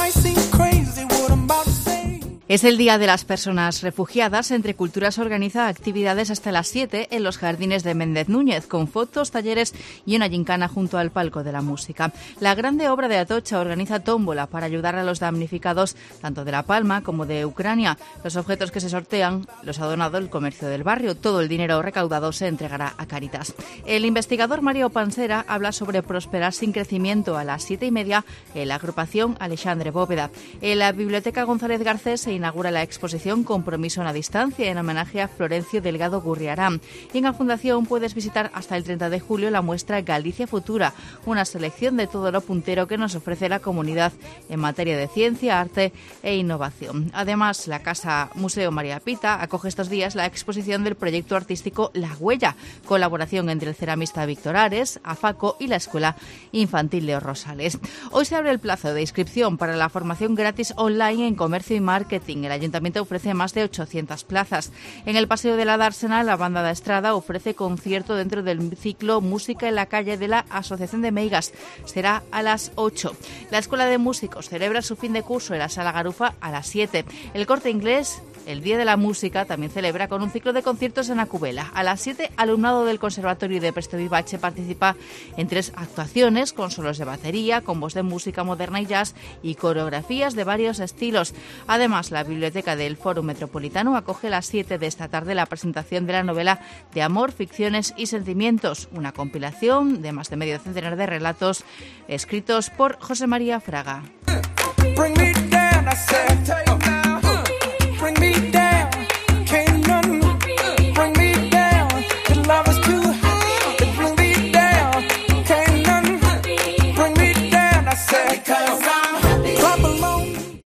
Es el Día de las Personas Refugiadas. Entre Culturas organiza actividades hasta las 7 en los jardines de Méndez Núñez, con fotos, talleres y una gincana junto al palco de la música. La Grande Obra de Atocha organiza tómbola para ayudar a los damnificados tanto de La Palma como de Ucrania. Los objetos que se sortean los ha donado el comercio del barrio. Todo el dinero recaudado se entregará a Cáritas. El investigador Mario Pansera habla sobre prosperar sin crecimiento a las 7:30 en la agrupación Alexandre Bóveda. En la Biblioteca González Garcés se inaugura la exposición Compromiso en la Distancia en homenaje a Florencio Delgado Gurriarán. Y en la Fundación puedes visitar hasta el 30 de julio la muestra Galicia Futura, una selección de todo lo puntero que nos ofrece la comunidad en materia de ciencia, arte e innovación. Además, la Casa Museo María Pita acoge estos días la exposición del proyecto artístico La Huella, colaboración entre el ceramista Víctor Ares, AFACO y la Escuela Infantil Leo Rosales. Hoy se abre el plazo de inscripción para la formación gratis online en comercio y marketing. El Ayuntamiento ofrece más de 800 plazas. En el Paseo de la Dársena, la Banda de Estrada ofrece concierto dentro del ciclo Música en la Calle de la Asociación de Meigas. Será a las 8. La Escuela de Músicos celebra su fin de curso en la Sala Garufa a las 7. El Corte Inglés, el Día de la Música, también celebra con un ciclo de conciertos en Acubela. A las 7, alumnado del Conservatorio de Prestevivache participa en 3 actuaciones con solos de batería, combos de música moderna y jazz y coreografías de varios estilos. Además, la Biblioteca del Fórum Metropolitano acoge a las 7 de esta tarde la presentación de la novela De amor, ficciones y sentimientos, una compilación de más de medio centenar de relatos escritos por José María Fraga.